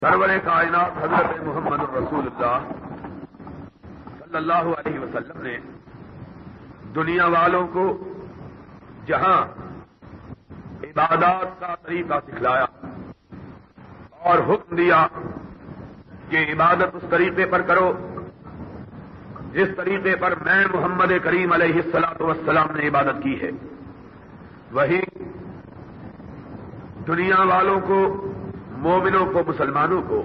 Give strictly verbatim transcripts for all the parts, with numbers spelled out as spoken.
سرور کائنات حضرت محمد الرسول اللہ صلی اللہ علیہ وسلم نے دنیا والوں کو جہاں عبادات کا طریقہ سکھلایا اور حکم دیا کہ عبادت اس طریقے پر کرو جس طریقے پر میں محمد کریم علیہ الصلوۃ والسلام نے عبادت کی ہے، وہی دنیا والوں کو، مومنوں کو، مسلمانوں کو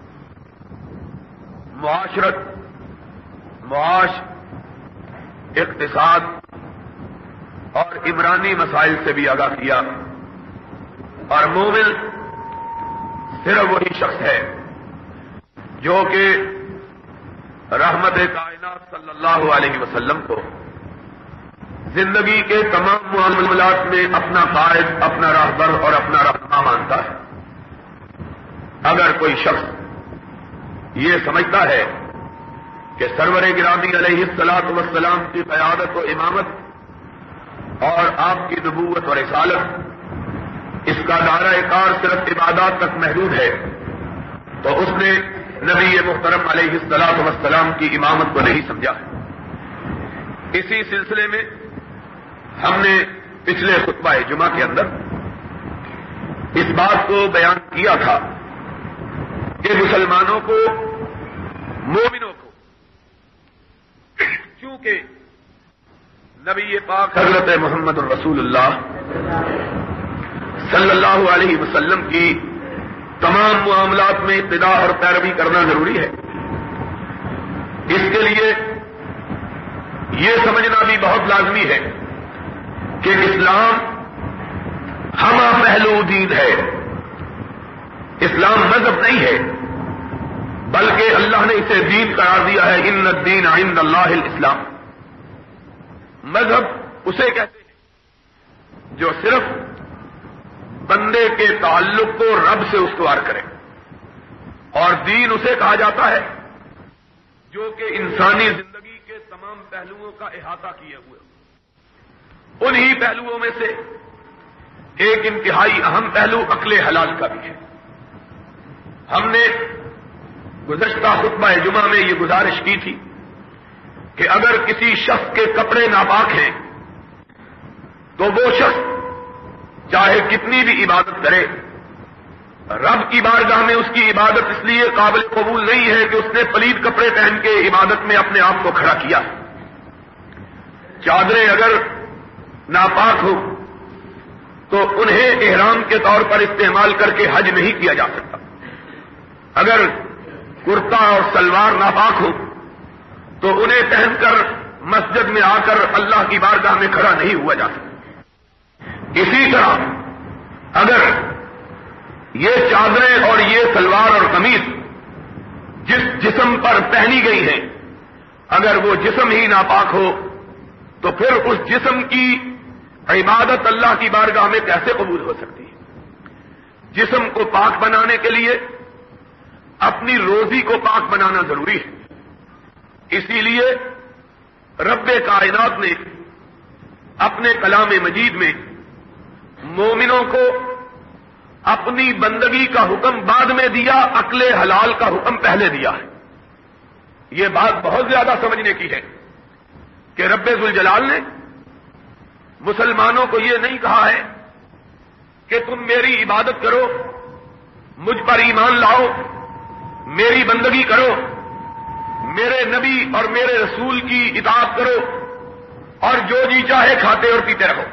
معاشرت، معاش، اقتصاد اور عمرانی مسائل سے بھی آگاہ کیا۔ اور مومن صرف وہی شخص ہے جو کہ رحمت کائنات صلی اللہ علیہ وسلم کو زندگی کے تمام معاملات میں اپنا قائد، اپنا راہبر اور اپنا رہنما مانتا ہے۔ اگر کوئی شخص یہ سمجھتا ہے کہ سرور گرامی علیہ الصلوۃ والسلام کی قیادت و امامت اور آپ کی نبوت اور رسالت اس کا دائرہ کار صرف عبادات تک محدود ہے، تو اس نے نبی محترم علیہ الصلوۃ والسلام کی امامت کو نہیں سمجھا ہے۔ اسی سلسلے میں ہم نے پچھلے خطبہ جمعہ کے اندر اس بات کو بیان کیا تھا کہ مسلمانوں کو، مومنوں کو، چونکہ نبی پاک حضرت محمد الرسول اللہ صلی اللہ علیہ وسلم کی تمام معاملات میں اتباع اور پیروی کرنا ضروری ہے، اس کے لیے یہ سمجھنا بھی بہت لازمی ہے کہ اسلام ہمہ پہلو دین ہے۔ اسلام مذہب نہیں ہے، بلکہ اللہ نے اسے دین قرار دیا ہے۔ ان الدین عند اللہ الاسلام۔ مذہب اسے کہتے ہیں جو صرف بندے کے تعلق کو رب سے استوار کرے، اور دین اسے کہا جاتا ہے جو کہ انسانی زندگی کے تمام پہلوؤں کا احاطہ کیے ہوئے۔ انہی پہلوؤں میں سے ایک انتہائی اہم پہلو عقل حلال کا بھی ہے۔ ہم نے گزشتہ خطبہ جمعہ میں یہ گزارش کی تھی کہ اگر کسی شخص کے کپڑے ناپاک ہیں تو وہ شخص چاہے کتنی بھی عبادت کرے، رب کی بارگاہ میں اس کی عبادت اس لیے قابل قبول نہیں ہے کہ اس نے پلید کپڑے پہن کے عبادت میں اپنے آپ کو کھڑا کیا۔ چادریں اگر ناپاک ہو تو انہیں احرام کے طور پر استعمال کر کے حج نہیں کیا جا سکتا۔ اگر کرتا اور سلوار ناپاک ہو تو انہیں پہن کر مسجد میں آ کر اللہ کی بارگاہ میں کھڑا نہیں ہوا جا سکتا۔ اسی طرح اگر یہ چادریں اور یہ سلوار اور قمیض جس جسم پر پہنی گئی ہیں، اگر وہ جسم ہی ناپاک ہو تو پھر اس جسم کی عبادت اللہ کی بارگاہ میں کیسے قبول ہو سکتی ہے؟ جسم کو پاک بنانے کے لیے اپنی روزی کو پاک بنانا ضروری ہے۔ اسی لیے رب کائنات نے اپنے کلام مجید میں مومنوں کو اپنی بندگی کا حکم بعد میں دیا، عقل حلال کا حکم پہلے دیا ہے۔ یہ بات بہت زیادہ سمجھنے کی ہے کہ رب ذوالجلال نے مسلمانوں کو یہ نہیں کہا ہے کہ تم میری عبادت کرو، مجھ پر ایمان لاؤ، میری بندگی کرو، میرے نبی اور میرے رسول کی اطاعت کرو اور جو جی چاہے کھاتے اور پیتے رہو۔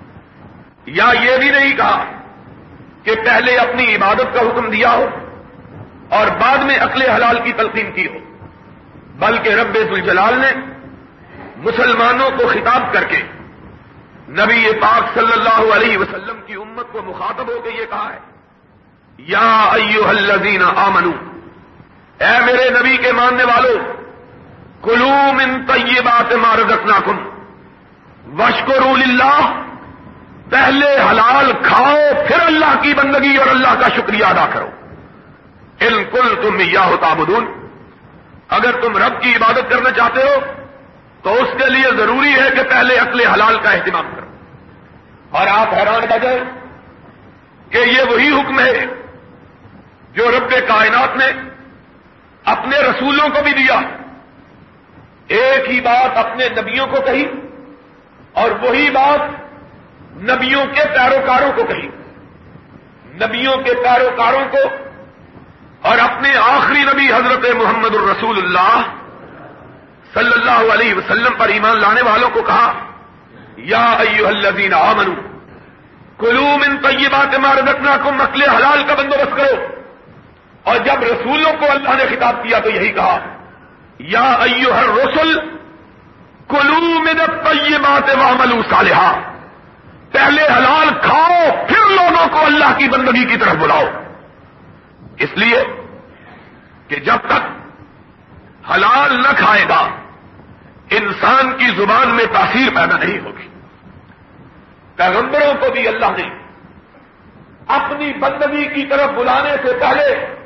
یا یہ بھی نہیں کہا کہ پہلے اپنی عبادت کا حکم دیا ہو اور بعد میں عقل حلال کی تلقین کی ہو، بلکہ رب ذوالجلال نے مسلمانوں کو خطاب کر کے نبی پاک صلی اللہ علیہ وسلم کی امت کو مخاطب ہو کے یہ کہا ہے، یا ایھا الذین آمنوا، اے میرے نبی کے ماننے والو، کلوا من طیبات ما رزقناکم واشکروا للہ، پہلے حلال کھاؤ پھر اللہ کی بندگی اور اللہ کا شکریہ ادا کرو۔ ان کنتم ایاہ تعبدون، اگر تم رب کی عبادت کرنا چاہتے ہو تو اس کے لیے ضروری ہے کہ پہلے عقل حلال کا اہتمام کرو۔ اور آپ حیران رہ جائیں کہ یہ وہی حکم ہے جو رب کائنات نے اپنے رسولوں کو بھی دیا، ایک ہی بات اپنے نبیوں کو کہی اور وہی بات نبیوں کے پیروکاروں کو کہی۔ نبیوں کے پیروکاروں کو اور اپنے آخری نبی حضرت محمد الرسول اللہ صلی اللہ علیہ وسلم پر ایمان لانے والوں کو کہا، یا ایھا الذین آمنوا کلوا من طیبات ما رزقناکم، اکل حلال کا بندوبست کرو۔ اور جب رسولوں کو اللہ نے خطاب کیا تو یہی کہا، یا ایھا الرسل کلوا من الطیبات واعملوا صالحا، پہلے حلال کھاؤ پھر لوگوں کو اللہ کی بندگی کی طرف بلاؤ۔ اس لیے کہ جب تک حلال نہ کھائے گا انسان کی زبان میں تاثیر پیدا نہیں ہوگی۔ پیغمبروں کو بھی اللہ نے اپنی بندگی کی طرف بلانے سے پہلے،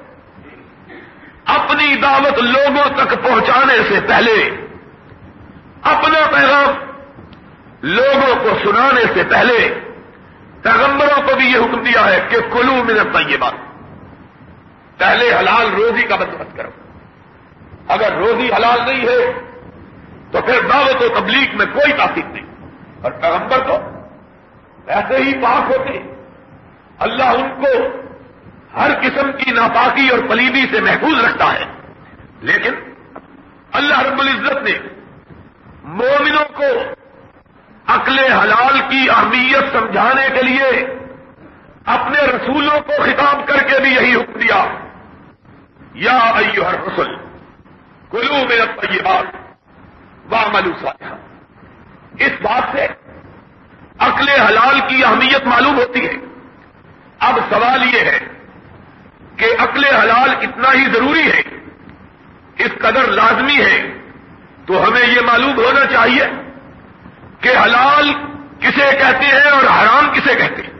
اپنی دعوت لوگوں تک پہنچانے سے پہلے، اپنا پیغام لوگوں کو سنانے سے پہلے پیغمبروں کو بھی یہ حکم دیا ہے کہ کلوا من الطیبات، پہلے حلال روزی کا بندوبست کرو۔ اگر روزی حلال نہیں ہے تو پھر دعوت و تبلیغ میں کوئی تاثیر نہیں۔ اور پیغمبر تو ایسے ہی پاک ہوتے، اللہ ان کو ہر قسم کی ناپاکی اور پلیدی سے محفوظ رکھتا ہے، لیکن اللہ رب العزت نے مومنوں کو عقل حلال کی اہمیت سمجھانے کے لیے اپنے رسولوں کو خطاب کر کے بھی یہی حکم دیا، یا ایھا الرسل کلوا من الطیبات واعملوا صالحا۔ اس بات سے عقل حلال کی اہمیت معلوم ہوتی ہے۔ اب سوال یہ ہے کہ عقل حلال اتنا ہی ضروری ہے، اس قدر لازمی ہے، تو ہمیں یہ معلوم ہونا چاہیے کہ حلال کسے کہتے ہیں اور حرام کسے کہتے ہیں۔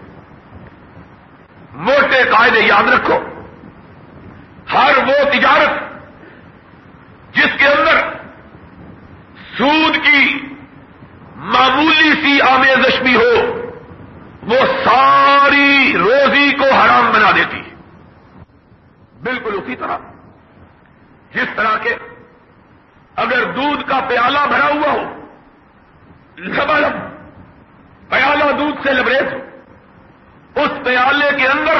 موٹے قاعدے یاد رکھو، ہر وہ تجارت جس کے اندر سود کی معمولی سی آمیزش بھی ہو، وہ ساری روزی کو حرام بنا دیتی ہے۔ بالکل اسی طرح جس طرح کے اگر دودھ کا پیالہ بھرا ہوا ہو، لبالب پیالہ دودھ سے لبریز ہو، اس پیالے کے اندر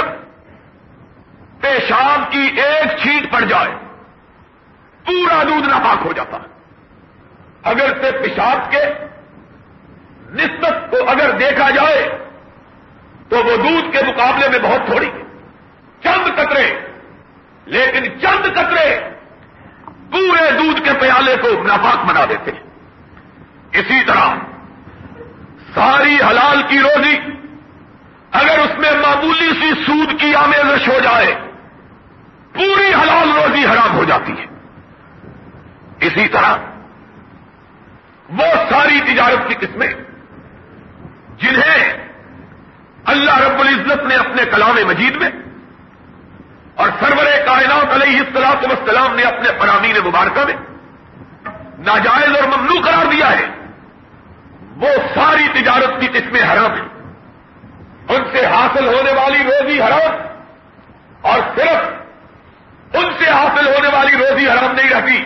پیشاب کی ایک چھینٹ پڑ جائے پورا دودھ ناپاک ہو جاتا ہے۔ اگر سے پیشاب کے نسبت کو اگر دیکھا جائے تو وہ دودھ کے مقابلے میں بہت تھوڑی، چند قطرے، لیکن چند قطرے پورے دودھ کے پیالے کو ناپاک بنا دیتے ہیں۔ اسی طرح ساری حلال کی روزی اگر اس میں معمولی سی سود کی آمیزش ہو جائے، پوری حلال روزی حرام ہو جاتی ہے۔ اسی طرح وہ ساری تجارت کی قسمیں جنہیں اللہ رب العزت نے اپنے کلام مجید میں اور سرور کائنات علیہ الصلوۃ والسلام نے اپنے فرامین مبارکہ میں ناجائز اور ممنوع قرار دیا ہے، وہ ساری تجارت کی قسمیں حرام ہیں۔ ان سے حاصل ہونے والی روزی حرام، اور صرف ان سے حاصل ہونے والی روزی حرام نہیں رہتی،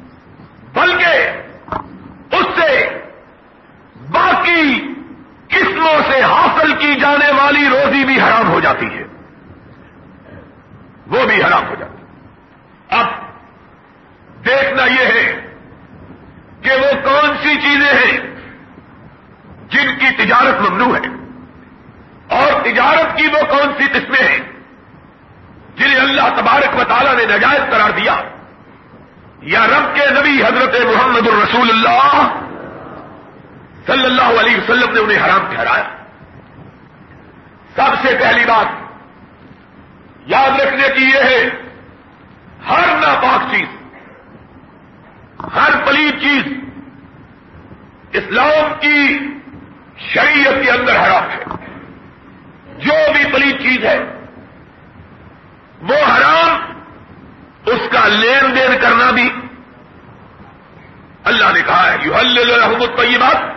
بلکہ اس سے باقی قسموں سے حاصل کی جانے والی روزی بھی حرام ہو جاتی ہے، وہ بھی حرام ہو جاتی ہے۔ اب دیکھنا یہ ہے کہ وہ کون سی چیزیں ہیں جن کی تجارت ممنوع ہے، اور تجارت کی وہ کون سی قسمیں ہیں جنہیں اللہ تبارک و تعالیٰ نے ناجائز قرار دیا، یا رب کے نبی حضرت محمد الرسول اللہ صلی اللہ علیہ وسلم نے انہیں حرام ٹھہرایا۔ سب سے پہلی بات یاد رکھنے کی یہ ہے، ہر ناپاک چیز، ہر پلید چیز اسلام کی شریعت کے اندر حرام ہے۔ جو بھی پلید چیز ہے وہ حرام، اس کا لین دین کرنا بھی اللہ نے کہا ہے، یحلل لهم الطیبات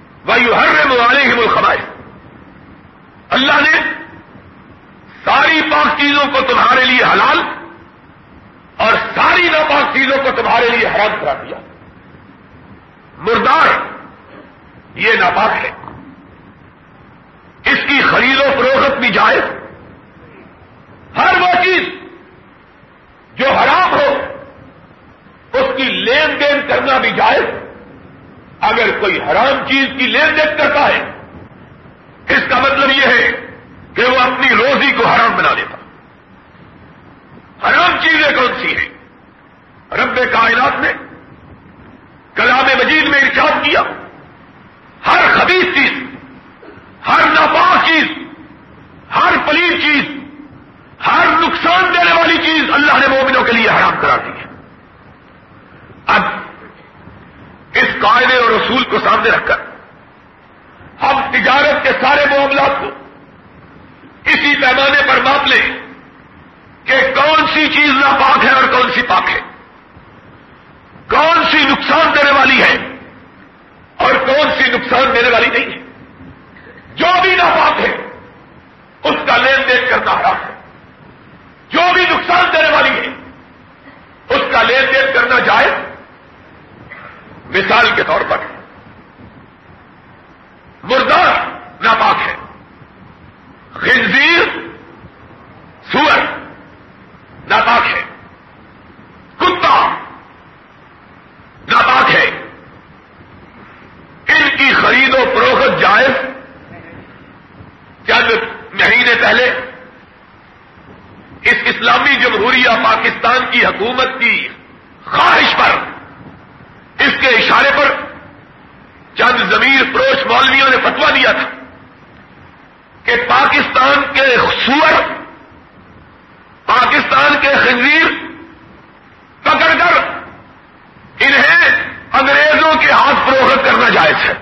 وَيُحَرِّمُ عَلَيْهِمُ الْخَبَائِثَ۔ اللہ نے ساری ناپاک چیزوں کو تمہارے لیے حلال اور ساری ناپاک چیزوں کو تمہارے لیے حرام کرا دیا. مردار یہ ناپاک ہے، اس کی خرید و فروخت بھی جائز. ہر وہ چیز جو حرام ہو اس کی لین دین کرنا بھی جائز. اگر کوئی حرام چیز کی لین دین کرتا ہے اس کا مطلب یہ ہے کہ وہ اپنی روزی کو حرام بنا دیتا. حرام چیزیں کون سی ہیں؟ رب کائنات نے کلام مجید میں ارشاد کیا ہر خبیث چیز، ہر ناپاک چیز، ہر پلید چیز، ہر نقصان دینے والی چیز اللہ نے مومنوں کے لیے حرام قرار دی ہے. اب اس قاعدے اور اصول کو سامنے رکھ کر ہم تجارت کے سارے معاملات کو اسی پیمانے پر ماپ لیں کہ کون سی چیز ناپاک ہے اور کون سی پاک ہے، کون سی نقصان دینے والی ہے اور کون سی نقصان دینے والی نہیں ہے. جو بھی ناپاک ہے اس کا لین دین کرنا حرام ہے، جو بھی نقصان دینے والی ہے اس کا لین دین کرنا جائز. مثال کے طور پر مردار ناپاک ہے، خنزیر سور ناپاک ہے، کتا ناپاک ہے. ان کی خرید و فروخت جائز. چند مہینے پہلے اس اسلامی جمہوریہ پاکستان کی حکومت کی خواہش پر، اس کے اشارے پر چند ضمیر فروش مولویوں نے فتویٰ دیا تھا کہ پاکستان کے سور، پاکستان کے خنزیر پکڑ کر انہیں انگریزوں کے ہاتھ فروخت کرنا جائز ہے.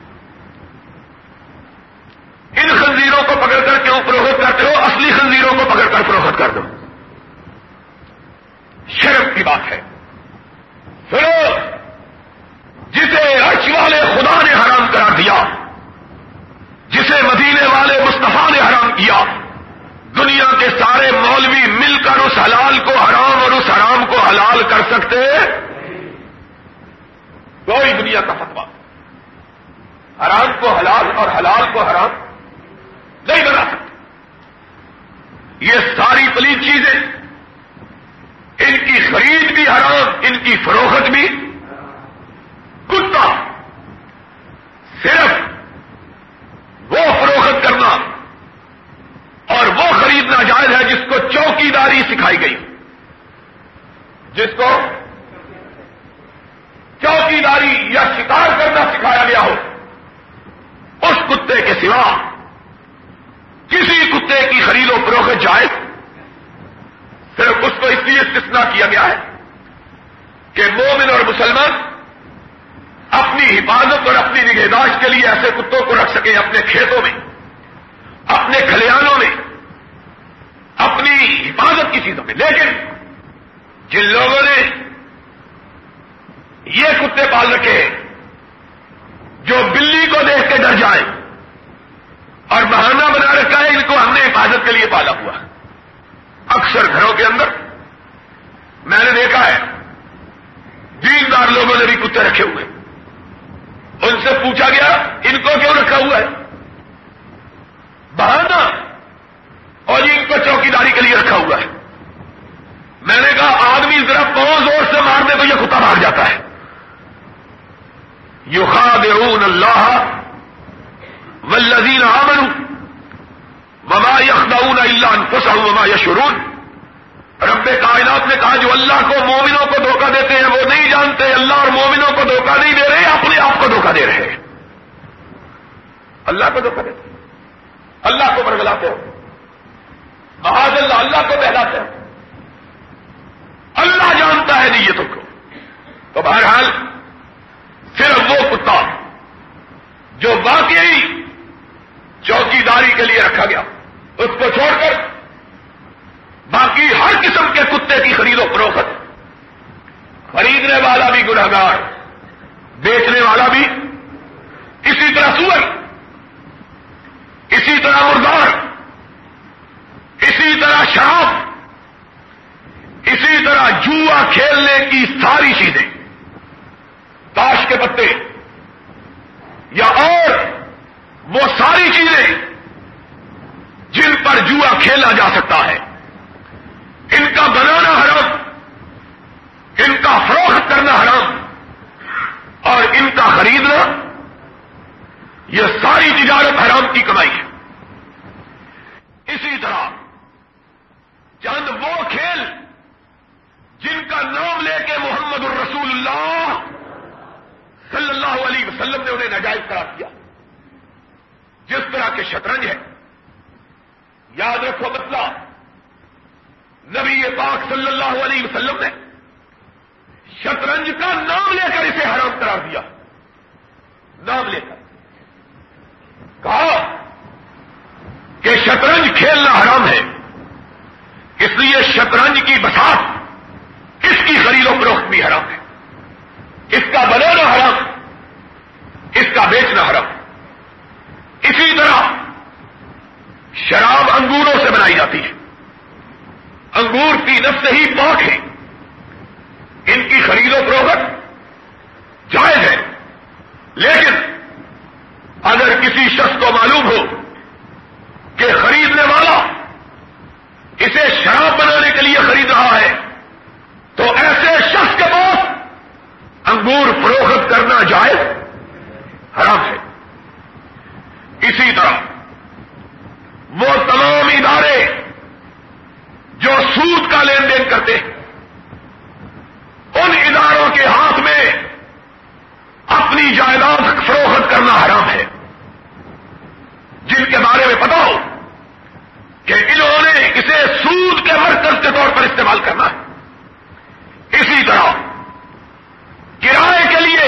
ان خنزیروں کو پکڑ کر کیوں فروخت کرتے ہو؟ اصلی خنزیروں کو پکڑ کر فروخت کر دو. شرم کی بات ہے. سنو، جسے عرش والے خدا نے حرام قرار دیا، جسے مدینے والے مصطفیٰ نے حرام کیا، دنیا کے سارے مولوی مل کر اس حلال کو حرام اور اس حرام کو حلال کر سکتے؟ کوئی دنیا کا فتویٰ حرام کو حلال اور حلال کو حرام نہیں بنا سکتے. یہ ساری پلید چیزیں، ان کی خرید بھی حرام، ان کی فروخت بھی. کتا صرف وہ فروخت کرنا اور وہ خریدنا جائز ہے جس کو چوکی داری سکھائی گئی، جس کو چوکی داری یا شکار کرنا سکھایا گیا ہو. اس کتے کے سوا کسی کتے کی خرید و فروخت جائز. صرف اس کو اس لیے استثناء کیا گیا ہے کہ مومن اور مسلمان اپنی حفاظت اور اپنی نگہداشت کے لیے ایسے کتوں کو رکھ سکیں اپنے کھیتوں میں، اپنے کھلیانوں میں، اپنی حفاظت کی چیزوں میں. لیکن جن لوگوں نے یہ کتے پال رکھے ہیں جو بلی کو دیکھ کے ڈر جائیں اور بہانہ بنا رکھا ہے ان کو ہم نے حفاظت کے لیے پالا ہوا. اکثر گھروں کے اندر میں نے دیکھا ہے دیندار لوگوں نے بھی کتے رکھے ہوئے. ان سے پوچھا گیا ان کو کیوں رکھا ہوا ہے؟ بہانہ اور ان کو چوکی داری کے لیے رکھا ہوا ہے. میں نے کہا آدمی ذرا پاؤں زور سے مارنے تو یہ کتا بھاگ جاتا ہے. یخادعون اللہ والذین آمنوا وما یخدعون الا انفسهم وما یشعرون. رب کائنات نے کہا جو اللہ کو مومنوں کو دھوکہ دیتے ہیں وہ نہیں جانتے اللہ اور مومنوں کو دھوکہ نہیں دے رہے، اپنے آپ کو دھوکہ دے رہے ہیں. اللہ کو دھوکہ دیتے، اللہ کو برگلاتے ہو، معاذ اللہ اللہ کو بہلاتے ہو. اللہ جانتا ہے نیتوں کو. تو بہرحال صرف وہ کتا جو واقعی چوکی داری کے لیے رکھا گیا اس کو چھوڑ کر باقی ہر قسم کے کتے کی خرید و فروخت، خریدنے والا بھی گنہگار، بیچنے والا بھی، اسی طرح سور، اسی طرح مردار، اسی طرح جوا کھیلنے کی ساری چیزیں، تاش کے پتے یا اور وہ ساری چیزیں جن پر جوا کھیلا جا سکتا ہے، ان کا بنانا حرام، ان کا فروخت کرنا حرام اور ان کا خریدنا، یہ ساری تجارت حرام کی کمائی ہے۔ اسی طرح چند وہ کھیل جن کا نام لے کے محمد الرسول اللہ صلی اللہ علیہ وسلم نے انہیں ناجائز قرار دیا، جس طرح کے شطرنج ہے، یاد رکھو مسئلہ، نبی پاک صلی اللہ علیہ وسلم نے شطرنج کا نام لے کر اسے حرام قرار دیا، نام لے کر کہا کہ شطرنج کھیلنا حرام ہے، اس لیے شطرنج کی بساط، اس کی خرید و فروخت بھی حرام ہے، اس کا بنانا حرام، اس کا بیچنا حرام۔ اسی طرح شراب انگوروں سے بنائی جاتی ہے، انگور کی نفس ہی پاک ہے، ان کی خرید و فروخت جائز ہے، لیکن اگر کسی شخص کو معلوم ہو کہ خریدنے والا اسے شراب بنانے کے لیے خرید رہا ہے تو ایسے شخص کے پاس انگور فروخت کرنا جائز حرام ہے۔ اسی طرح وہ تمام ادارے جو سود کا لین دین کرتے ہیں، ان اداروں کے ہاتھ میں اپنی جائیداد فروخت کرنا حرام ہے، جن کے بارے میں پتا ہو کہ انہوں نے اسے سود کے مرکز کے طور پر استعمال کرنا ہے۔ اسی طرح کرائے کے لیے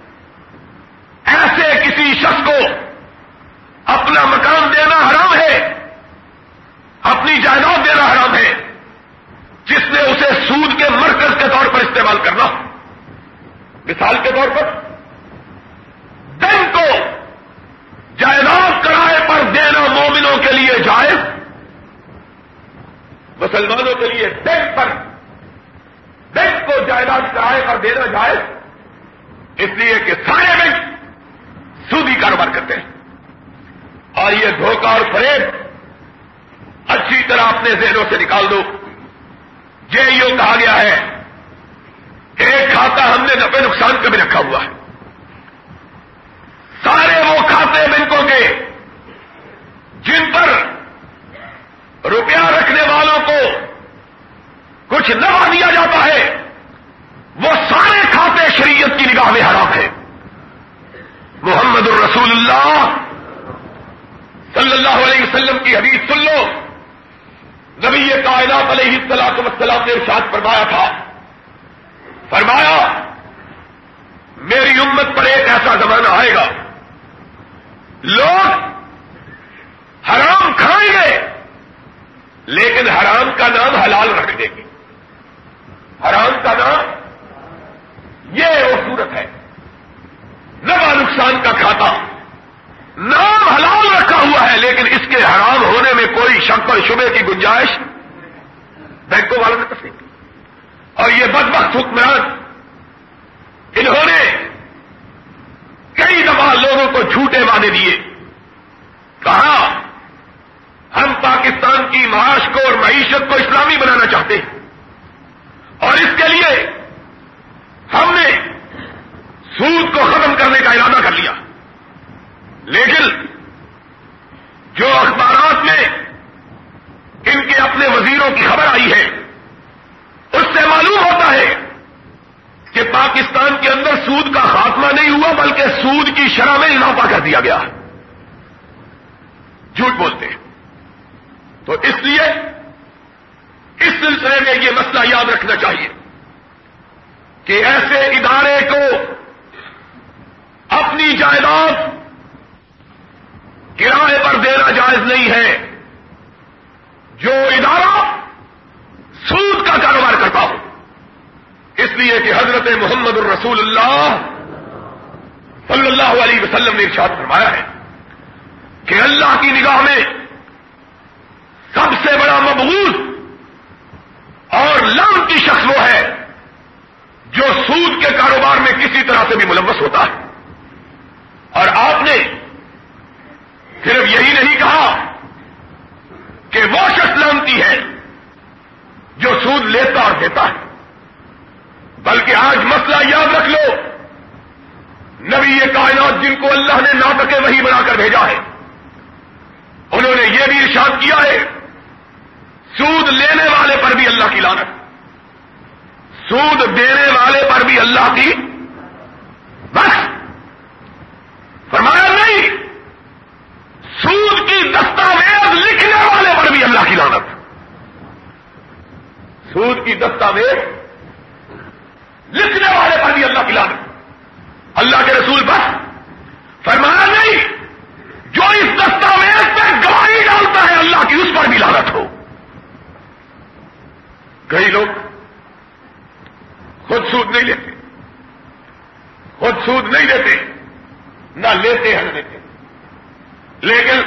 ایسے کسی شخص کو اپنا مکان دینا حرام ہے، اپنی جائیداد دینا حرام ہے، جس نے اسے سود کے مرکز کے طور پر استعمال کرنا۔ مثال کے طور پر بینک کو جائیداد کرائے پر دینا مومنوں کے لیے جائز، مسلمانوں کے لیے بینک پر بینک کو جائیداد کرائے پر دینا جائز، اس لیے کہ سارے بینک سودی کاروبار کرتے ہیں، اور یہ دھوکہ اور فریب اچھی طرح اپنے ذہنوں سے نکال دو۔ جے یو کہا گیا ہے، ایک کھاتا ہم نے نفع نقصان کا بھی رکھا ہوا ہے، سارے وہ کھاتے بینکوں کے جن پر روپیہ رکھنے والوں کو کچھ نفع دیا جاتا ہے، وہ سارے کھاتے شریعت کی نگاہ میں حرام ہیں۔ محمد الرسول اللہ صلی اللہ علیہ وسلم کی حدیث سن لو، نبی کائنات علیہ الصلوۃ والسلام نے ارشاد فرمایا تھا، فرمایا میری امت پر ایک ایسا زمانہ آئے گا، لوگ حرام کھائیں گے لیکن حرام کا نام حلال رکھ دیں گے، حرام کا نام یہ وہ صورت ہے، نفع نقصان کا کھاتا، نام حلال رکھا ہوا ہے لیکن اس کے حرام ہونے میں کوئی شک اور شبے کی گنجائش بینکوں والوں نے تسلیم کی۔ اور یہ بدبخت حکمران، انہوں نے کئی دفعہ لوگوں کو جھوٹے وعدے دیے، کہا ہم پاکستان کی معاش کو اور معیشت کو اسلامی بنانا چاہتے ہیں اور اس کے لیے ہم نے سود کو ختم کرنے کا ارادہ کر لیا، لیکن جو اخبارات میں ان کے اپنے وزیروں کی خبر آئی ہے اس سے معلوم ہوتا ہے کہ پاکستان کے اندر سود کا خاتمہ نہیں ہوا بلکہ سود کی شرح میں اضافہ کر دیا گیا، جھوٹ بولتے ہیں۔ تو اس لیے اس سلسلے میں یہ مسئلہ یاد رکھنا چاہیے کہ ایسے ادارے کو اپنی جائیداد کرائے پر دینا جائز نہیں ہے جو ادارہ سود کا کاروبار کرتا ہو، اس لیے کہ حضرت محمد الرسول اللہ صلی اللہ علیہ وسلم نے ارشاد فرمایا ہے کہ اللہ کی نگاہ میں سب سے بڑا مبغوض اور لعنتی شخص وہ ہے کے کاروبار میں کسی طرح سے بھی ملوث ہوتا ہے. اور آپ نے صرف یہی نہیں کہا کہ وہ شخص لعنتی ہے جو سود لیتا اور دیتا ہے، بلکہ آج مسئلہ یاد رکھ لو، نبی یہ کائنات جن کو اللہ نے ناطق وحی بنا کر بھیجا ہے، انہوں نے یہ بھی ارشاد کیا ہے سود لینے والے پر بھی اللہ کی لعنت، سود دینے والے پر بھی اللہ کی، بس فرمایا نہیں، سود کی دستاویز لکھنے والے پر بھی اللہ کی لعنت، سود کی دستاویز لکھنے والے پر بھی اللہ کی لعنت. اللہ کے رسول بس فرمایا نہیں، جو اس دستاویز پہ گواہی ڈالتا ہے اللہ کی، اس پر بھی لعنت ہو. کئی لوگ خود سود نہیں لیتے، خود سود نہیں لیتے، نہ لیتے ہیں نہ لیتے، لیکن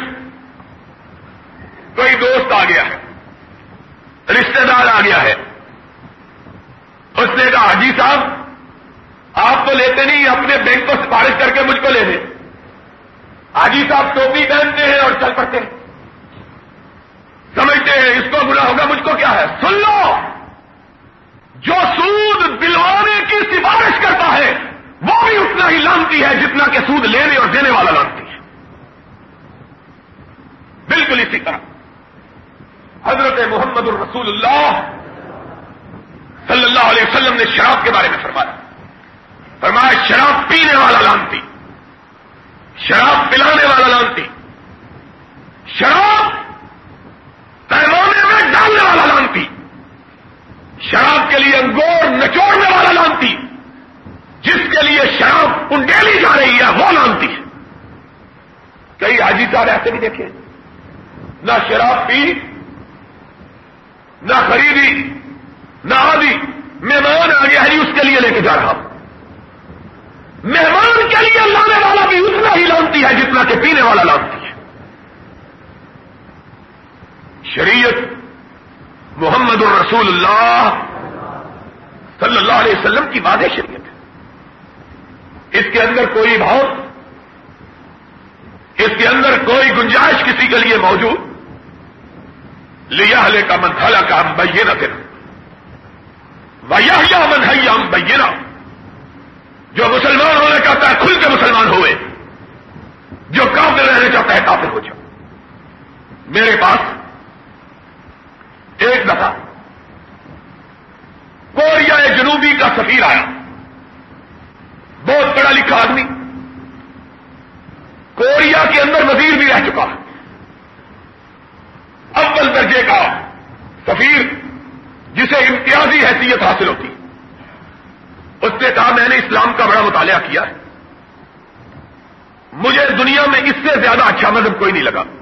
کوئی دوست آ گیا ہے، رشتہ دار آ گیا ہے، اس نے کہا حاجی صاحب آپ تو لیتے نہیں، اپنے بینک کو سفارش کر کے مجھ کو لے دیں. حاجی صاحب ٹوپی پہنتے ہیں اور چل پڑتے ہیں، سمجھتے ہیں اس کو گناہ ہوگا، مجھ کو کیا ہے. سن لو، جو سود دلوانے کی سفارش کرتا ہے وہ بھی اتنا ہی لانتی ہے جتنا کہ سود لینے اور دینے والا لانتی ہے. بالکل اسی طرح حضرت محمد الرسول اللہ صلی اللہ علیہ وسلم نے شراب کے بارے میں فرمایا، فرمایا شراب پینے والا لانتی، شراب پلانے والا لانتی، شراب پیمانے میں ڈالنے والا لانتی، شراب کے لیے انگور نچوڑنے والا لانتی، جس کے لیے شراب انڈیلی جا رہی ہے وہ لانتی ہے. کئی حاجی صاحب ایسے بھی دیکھے، نہ شراب پی، نہ خریدی، نہ آدھی، مہمان آ گیا ہے اس کے لیے لے کے جا رہا. مہمان کے لیے لانے والا بھی اتنا ہی لانتی ہے جتنا کہ پینے والا لانتی ہے. شریعت محمد الرسول اللہ صلی اللہ علیہ وسلم کی واضح شریعت ہے. اس کے اندر کوئی بھاؤ، اس کے اندر کوئی گنجائش کسی کے لیے موجود لیا لے کا من تھلا کا ہم بینا تھے ویا من حیا ہم بینا. جو مسلمان ہونا چاہتا ہے کھل کے مسلمان ہوئے، جو کافر رہنا چاہتا ہے کافر ہو جائے. میرے پاس ایک دفعہ کوریا جنوبی کا سفیر آیا، بہت پڑھا لکھا آدمی، کوریا کے اندر وزیر بھی رہ چکا، اول درجے کا سفیر جسے امتیازی حیثیت حاصل ہوتی. اس نے کہا میں نے اسلام کا بڑا مطالعہ کیا ہے، مجھے دنیا میں اس سے زیادہ اچھا مذہب کوئی نہیں لگا.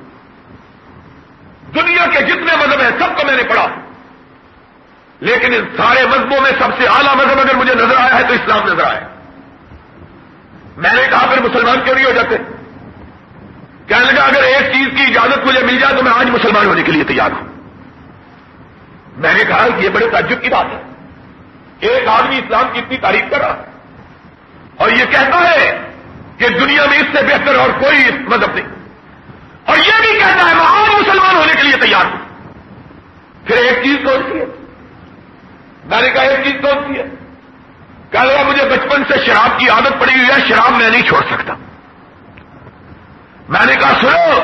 دنیا کے جتنے مذہب ہیں سب کو میں نے پڑھا، لیکن ان سارے مذہبوں میں سب سے اعلیٰ مذہب اگر مجھے نظر آیا ہے تو اسلام نظر آیا. میں نے کہا پھر مسلمان کیوں نہیں ہو جاتے؟ کہنے لگا اگر ایک چیز کی اجازت مجھے مل جائے تو میں آج مسلمان ہونے کے لیے تیار ہوں. میں نے کہا یہ بڑے تعجب کی بات ہے، ایک آدمی اسلام کی اتنی تعریف کر رہا اور یہ کہتا ہے کہ دنیا میں اس سے بہتر اور کوئی مذہب نہیں، اور یہ بھی کہتا ہے میں آج مسلمان ہونے کے لیے تیار ہوں. پھر ایک چیز کون سی ہے؟ میں نے کہا ایک چیز کون سی ہے؟ کہا لگا مجھے بچپن سے شراب کی عادت پڑی ہوئی ہے، شراب میں نہیں چھوڑ سکتا. میں نے کہا سنو،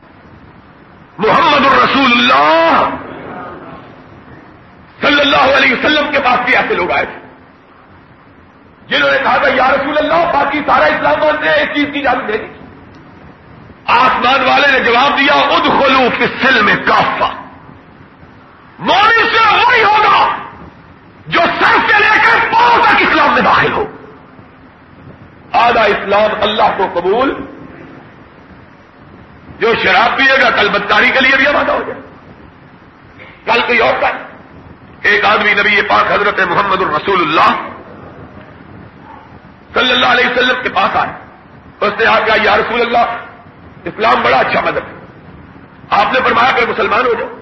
محمد الرسول اللہ صلی اللہ علیہ وسلم کے پاس بھی ایسے لوگ آئے تھے جنہوں نے کہا تھا یا رسول اللہ باقی سارا اسلام مانتے ہیں، ایک چیز کی اجازت دے دی. آسمان والے نے جواب دیا ادخلوا فی السلم کافہ، مومن سے وہی ہوگا جو سر سے لے کر پاؤں تک اسلام میں داخل ہو. آدھا اسلام اللہ کو قبول، جو شراب پیے گا کل بدکاری کے لیے بھی آمادہ ہو جائے. کل کوئی اور کا ایک آدمی نبی پاک حضرت محمد الرسول اللہ صلی اللہ علیہ وسلم کے پاس آئے. اس نے آ کہا یا رسول اللہ اسلام بڑا اچھا مذہب ہے، آپ نے فرمایا کہ مسلمان ہو جاؤ.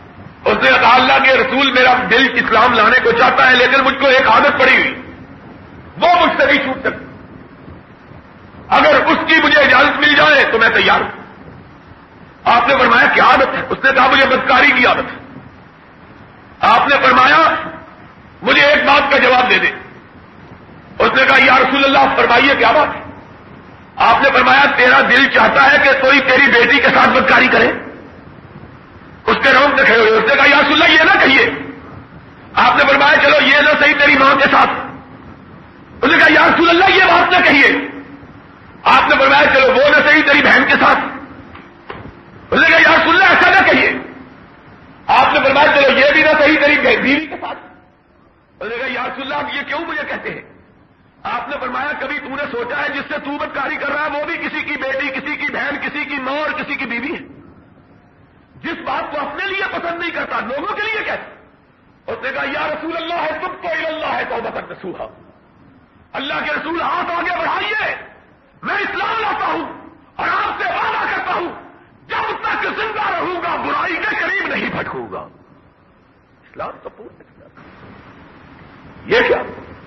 اس نے کہا اللہ کے رسول میرا دل اسلام لانے کو چاہتا ہے لیکن مجھ کو ایک عادت پڑی ہوئی، وہ مجھ سے نہیں چھوٹ سکتی. اگر اس کی مجھے اجازت مل جائے تو میں تیار ہوں. آپ نے فرمایا کیا عادت ہے؟ اس نے کہا مجھے بدکاری کی عادت ہے. آپ نے فرمایا مجھے ایک بات کا جواب دے دے. اس نے کہا یا رسول اللہ فرمائیے کیا بات ہے؟ آپ نے فرمایا تیرا دل چاہتا ہے کہ کوئی تیری بیٹی کے ساتھ بدکاری کرے. اس کے رونگ کھڑے ہوئے. اس نے کہا یا رسول اللہ یہ نہ کہیے. آپ نے فرمایا چلو یہ نہ صحیح تیری ماں کے ساتھ. اس نے کہا یا رسول اللہ یہ بات نہ کہیے. آپ نے فرمایا چلو وہ نہ صحیح تیری بہن کے ساتھ. اس نے کہا یا رسول اللہ ایسا نہ کہیے. آپ نے فرمایا چلو یہ بھی نہ صحیح تیری بیوی کے ساتھ. اس نے کہا یا رسول اللہ یہ کیوں مجھے کہتے ہیں؟ آپ نے فرمایا کبھی تو نے سوچا ہے جس سے تو بدکاری کر رہا ہے وہ بھی کسی کی بیٹی, کسی کی بہن, کسی کی ماں اور کسی کی بیوی ہے. جس بات کو اپنے لیے پسند نہیں کرتا لوگوں کے لیے کہتا. اس نے کہا یا رسول اللہ ہے تب تو اللہ ہے توبہ نصوحا. اللہ کے رسول ہاتھ آگے بڑھائیے, میں اسلام لاتا ہوں اور آپ سے وعدہ کرتا ہوں جب تک زندہ رہوں گا برائی کے قریب نہیں بھٹکوں گا. اسلام تو پورا یہ کیا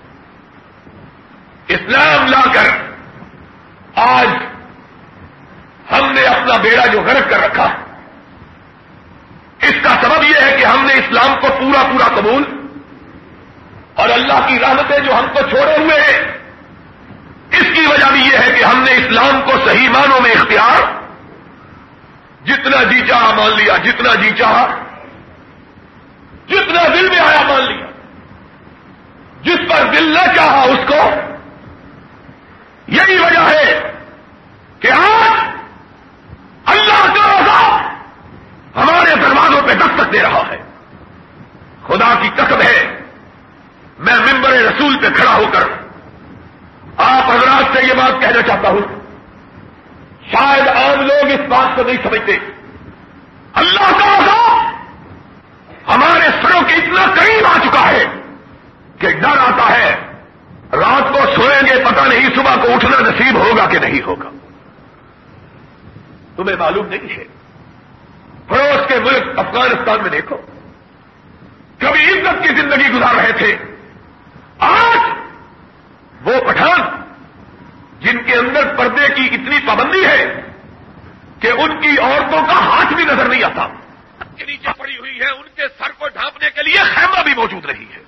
اسلام لا کر آج ہم نے اپنا بیڑا جو غرق کر رکھا ہے, اس کا سبب یہ ہے کہ ہم نے اسلام کو پورا پورا قبول اور اللہ کی رحمتیں جو ہم کو چھوڑے ہوئے ہیں اس کی وجہ بھی یہ ہے کہ ہم نے اسلام کو صحیح معنوں میں اختیار جتنا جی چاہا مان لیا, جتنا جی چاہا, جتنا دل میں آیا مان لیا. جس پر دل نہ چاہا اس کو. یہی وجہ ہے کہ آج اللہ کا عذاب ہمارے دروازوں پہ دستک دے رہا ہے. خدا کی قسم ہے میں منبر رسول پہ کھڑا ہو کر آپ حضرات سے یہ بات کہنا چاہتا ہوں, شاید عام لوگ اس بات کو نہیں سمجھتے. اللہ کا عذاب ہمارے سروں کے اتنا قریب آ چکا ہے کہ ڈر آتا ہے رات کو سوئیں گے پتہ نہیں صبح کو اٹھنا نصیب ہوگا کہ نہیں ہوگا. تمہیں معلوم نہیں ہے پڑوس کے ملک افغانستان میں دیکھو, کبھی عزت کی زندگی گزار رہے تھے, آج وہ پٹھان جن کے اندر پردے کی اتنی پابندی ہے کہ ان کی عورتوں کا ہاتھ بھی نظر نہیں آتا, کے نیچے پڑی ہوئی ہے, ان کے سر کو ڈھانپنے کے لیے خیمہ بھی موجود نہیں ہے.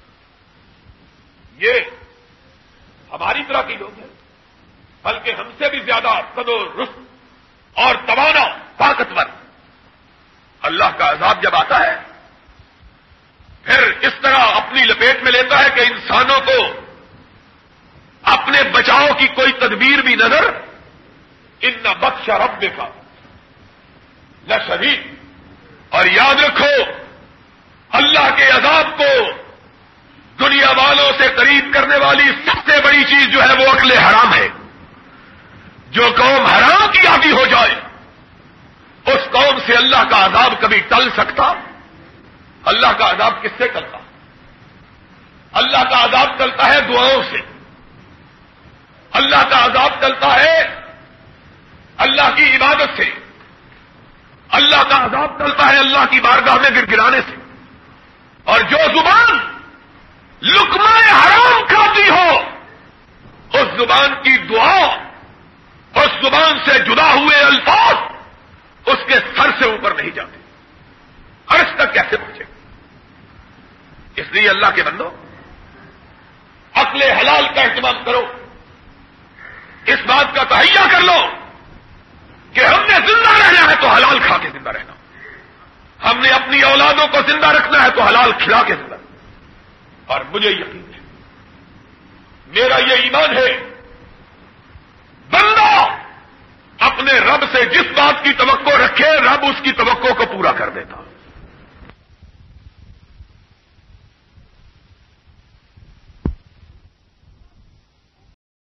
یہ ہماری طرح کی لوگ ہیں, بلکہ ہم سے بھی زیادہ قد و رست اور توانا طاقتور. اللہ کا عذاب جب آتا ہے پھر اس طرح اپنی لپیٹ میں لیتا ہے کہ انسانوں کو اپنے بچاؤ کی کوئی تدبیر بھی نظر ان بطش ربک لشدید. اور یاد رکھو اللہ کے عذاب کو دنیا والوں سے قریب کرنے والی سب سے بڑی چیز جو ہے وہ اکل حرام ہے. جو قوم حرام کی عادی ہو جائے اس قوم سے اللہ کا عذاب کبھی ٹل سکتا؟ اللہ کا عذاب کس سے ٹلتا؟ اللہ کا عذاب ٹلتا ہے دعاؤں سے. اللہ کا عذاب ٹلتا ہے اللہ کی عبادت سے. اللہ کا عذاب ٹلتا ہے اللہ کی بارگاہ میں گر گرانے سے. اور جو زبان لقمہ حرام کھاتی ہو اس زبان کی دعا, اس زبان سے جدا ہوئے الفاظ اس کے سر سے اوپر نہیں جاتے, عرش تک کیسے پہنچے؟ اس لیے اللہ کے بندو عقل حلال کا اہتمام کرو. اس بات کا تہیہ کر لو کہ ہم نے زندہ رہنا ہے تو حلال کھا کے زندہ رہنا, ہم نے اپنی اولادوں کو زندہ رکھنا ہے تو حلال کھلا کے زندہ رہنا. اور مجھے یقین ہے, میرا یہ ایمان ہے, بندہ اپنے رب سے جس بات کی توقع رکھے رب اس کی توقع کو پورا کر دیتا.